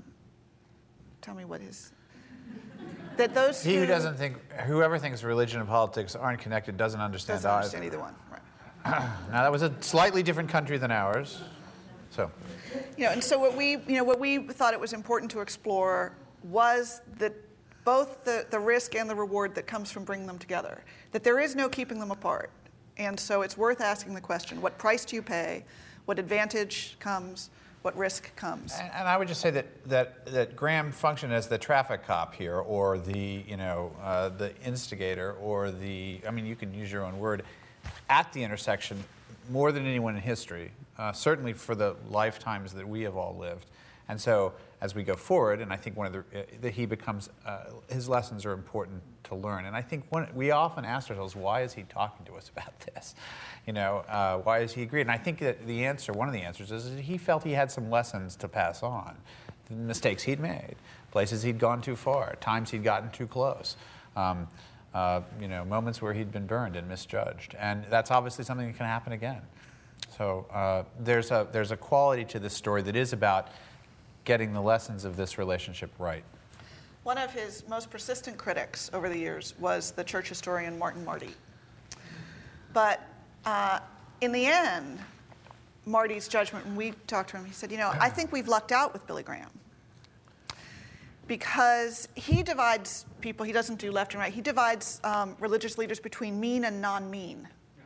tell me what his... That those whoever thinks religion and politics aren't connected doesn't understand either one. Right. Now that was a slightly different country than ours, so. And so what we thought it was important to explore was that both the risk and the reward that comes from bringing them together. That there is no keeping them apart, and so it's worth asking the question: what price do you pay? What advantage comes? What risk comes? And I would just say that Graham functioned as the traffic cop here, or the the instigator, or you can use your own word, at the intersection more than anyone in history, certainly for the lifetimes that we have all lived. And so as we go forward, and I think he becomes, his lessons are important to learn. And I think we often ask ourselves, why is he talking to us about this? Why is he agreeing? And I think that one of the answers is that he felt he had some lessons to pass on. The mistakes he'd made, places he'd gone too far, times he'd gotten too close, moments where he'd been burned and misjudged. And that's obviously something that can happen again. So there's a quality to this story that is about getting the lessons of this relationship right. One of his most persistent critics over the years was the church historian Martin Marty. But in the end, Marty's judgment, when we talked to him, he said, I think we've lucked out with Billy Graham. Because he divides people, he doesn't do left and right, he divides religious leaders between mean and non-mean.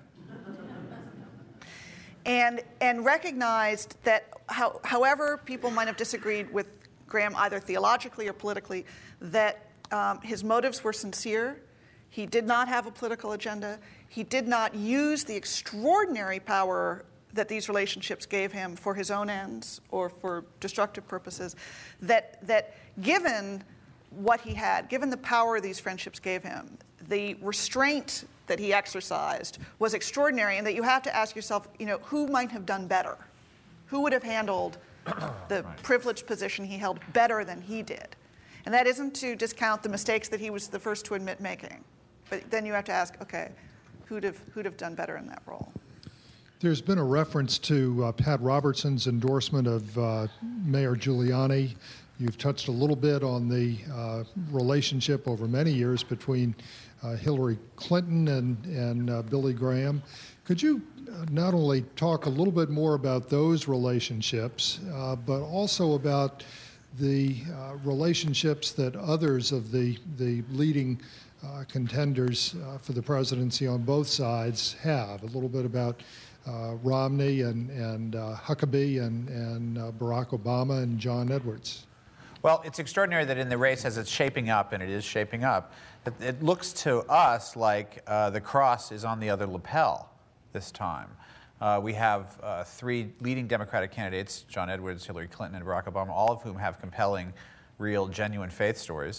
And recognized that however people might have disagreed with Graham, either theologically or politically, that his motives were sincere. He did not have a political agenda. He did not use the extraordinary power that these relationships gave him for his own ends or for destructive purposes. That given what he had, given the power these friendships gave him, the restraint that he exercised was extraordinary, and that you have to ask yourself, who might have done better? Who would have handled the privileged position he held better than he did? And that isn't to discount the mistakes that he was the first to admit making. But then you have to ask, okay, who'd have done better in that role? There's been a reference to Pat Robertson's endorsement of Mayor Giuliani. You've touched a little bit on the relationship over many years between Hillary Clinton and Billy Graham. Could you not only talk a little bit more about those relationships, but also about the relationships that others of the leading contenders for the presidency on both sides have? A little bit about Romney and Huckabee and Barack Obama and John Edwards. Well, it's extraordinary that in the race as it's shaping up, and it is shaping up, it looks to us like the cross is on the other lapel this time. We have three leading Democratic candidates, John Edwards, Hillary Clinton, and Barack Obama, all of whom have compelling, real, genuine faith stories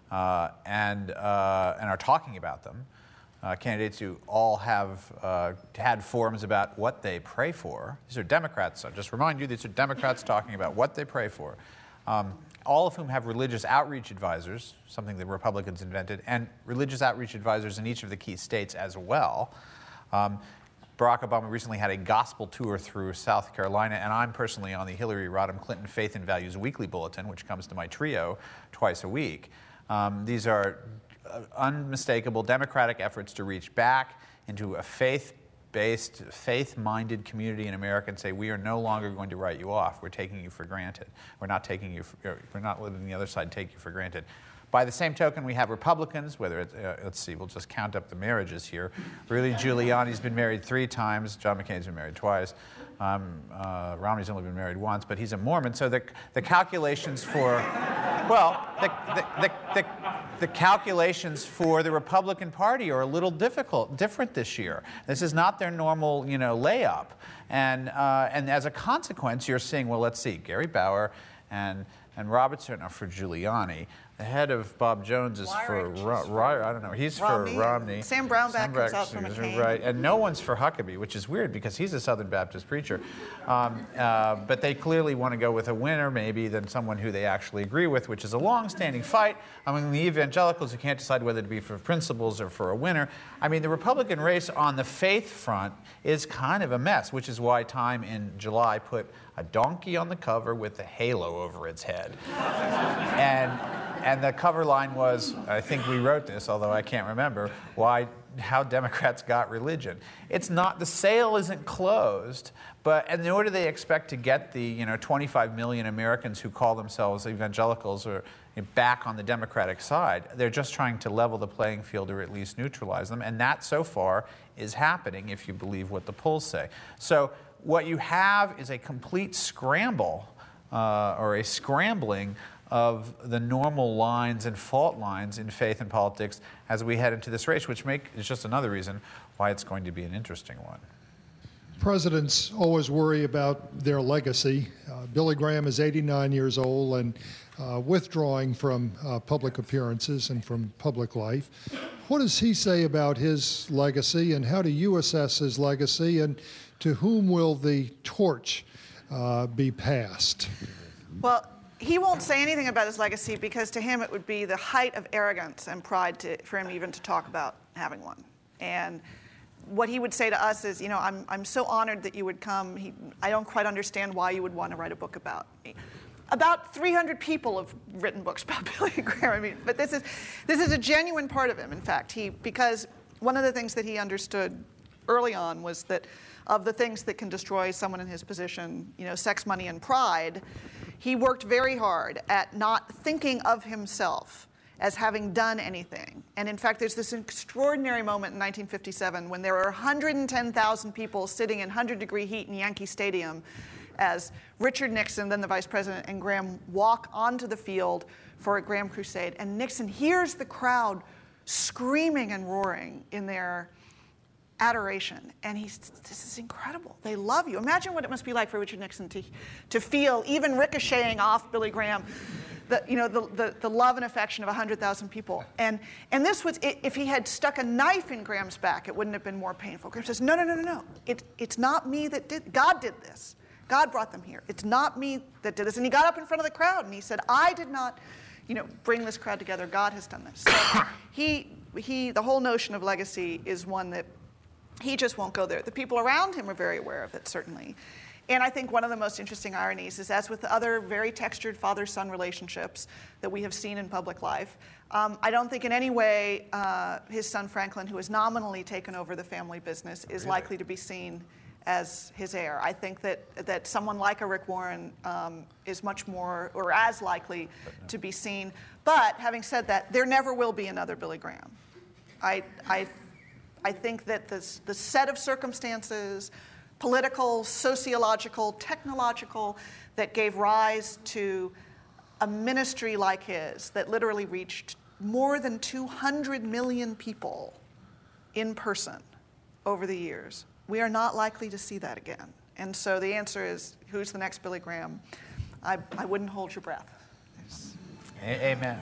and are talking about them. Candidates who all have had forums about what they pray for. These are Democrats. I'll just remind you, these are Democrats talking about what they pray for. All of whom have religious outreach advisors, something the Republicans invented, and religious outreach advisors in each of the key states as well. Barack Obama recently had a gospel tour through South Carolina, and I'm personally on the Hillary Rodham Clinton Faith and Values Weekly Bulletin, which comes to my trio twice a week. These are unmistakable Democratic efforts to reach back into a faith-based, faith-minded community in America and say, we are no longer going to write you off. We're taking you for granted. We're not letting the other side take you for granted. By the same token, we have Republicans, whether it's, let's see, we'll just count up the marriages here. Rudy Giuliani's been married 3 times. John McCain's been married twice. Romney's only been married once, but he's a Mormon. So the calculations for, well, the calculations for the Republican Party are a little different this year. This is not their normal, layup. And as a consequence, you're seeing, well, let's see, Gary Bauer and Robertson are for Giuliani. The head of Bob Jones is I don't know. He's Romney. For Romney. Sam Brownback comes out for McCain. Right, and no one's for Huckabee, which is weird because he's a Southern Baptist preacher. But they clearly want to go with a winner, maybe, than someone who they actually agree with, which is a long-standing fight among the evangelicals who can't decide whether to be for principles or for a winner. I mean, the Republican race on the faith front is kind of a mess, which is why Time in July put a donkey on the cover with a halo over its head. And the cover line was, I think we wrote this, although I can't remember, how Democrats got religion. It's not, the sale isn't closed, and nor do they expect to get the 25 million Americans who call themselves evangelicals or back on the Democratic side. They're just trying to level the playing field or at least neutralize them, and that so far is happening if you believe what the polls say. So what you have is a complete scramble or a scrambling of the normal lines and fault lines in faith and politics as we head into this race, which is just another reason why it's going to be an interesting one. Presidents always worry about their legacy. Billy Graham is 89 years old and withdrawing from public appearances and from public life. What does he say about his legacy, and how do you assess his legacy, and to whom will the torch be passed? Well, he won't say anything about his legacy because to him it would be the height of arrogance and pride for him even to talk about having one. And what he would say to us is, I'm so honored that you would come. I don't quite understand why you would want to write a book about me. About 300 people have written books about Billy Graham. But this is a genuine part of him, in fact. Because one of the things that he understood early on was that of the things that can destroy someone in his position, sex, money, and pride, he worked very hard at not thinking of himself as having done anything. And in fact, there's this extraordinary moment in 1957 when there are 110,000 people sitting in 100-degree heat in Yankee Stadium as Richard Nixon, then the vice president, and Graham walk onto the field for a Graham crusade. And Nixon hears the crowd screaming and roaring in their adoration. And this is incredible. They love you. Imagine what it must be like for Richard Nixon to feel, even ricocheting off Billy Graham, the love and affection of 100,000 people. And this was, if he had stuck a knife in Graham's back, it wouldn't have been more painful. Graham says, no. It's not me that did, God did this. God brought them here. It's not me that did this. And he got up in front of the crowd and he said, I did not, bring this crowd together. God has done this. So the whole notion of legacy is one that he just won't go there. The people around him are very aware of it, certainly. And I think one of the most interesting ironies is, as with other very textured father-son relationships that we have seen in public life, I don't think in any way his son Franklin, who has nominally taken over the family business, is likely to be seen as his heir. I think that someone like a Rick Warren is much more, or as likely, to be seen. But having said that, there never will be another Billy Graham. I think that the set of circumstances, political, sociological, technological, that gave rise to a ministry like his that literally reached more than 200 million people in person over the years, we are not likely to see that again. And so the answer is, who's the next Billy Graham? I wouldn't hold your breath. Amen.